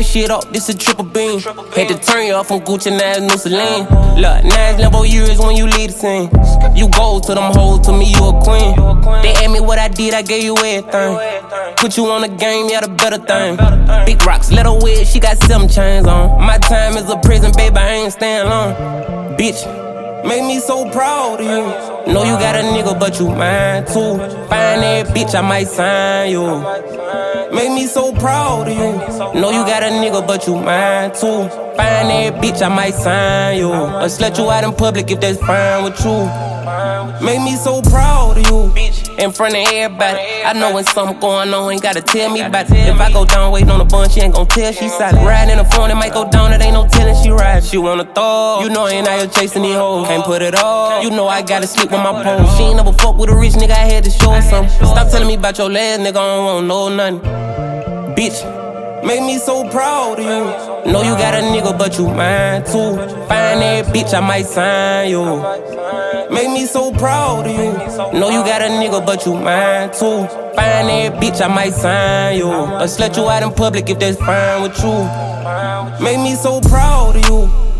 that shit up, this a triple beam. Had to turn you off from Gucci, now it's new Celine. Look, 9 Lambo years when you leave the scene. You go to them hoes, to me you a queen. They asked me what I did, I gave you everything. Put you on the game, yeah, the better thing. Big rocks, let her wear, she got 7 chains on. My time is a prison, baby, I ain't staying long. Bitch, make me so proud of you. Know you got a nigga, but you mine too. Fine that bitch, I might sign you. Make me so proud of you. Know you got a nigga, but you mine too. Fine that bitch, I might sign you. Or slut you out in public if that's fine with you. Make me so proud of you. In front of everybody, I know when something going on, ain't gotta tell me about it. If I go down waiting on the bun, she ain't gon' tell she solid. Riding in the phone, it might go down, it ain't no telling she ride. She wanna throw, you know I ain't out here chasing these hoes. Can't put it all, you know I gotta sleep with my pole. She ain't never fuck with a rich nigga, I had to show her something. Stop telling me about your last nigga, I don't want no nothing. Bitch, make me so proud of you. Know you got a nigga, but you mine too. Fine that bitch, I might sign you. Make me so proud of you. Know you got a nigga, but you mine too. Fine that bitch, I might sign you. Or slut you out in public if that's fine with you. Make me so proud of you.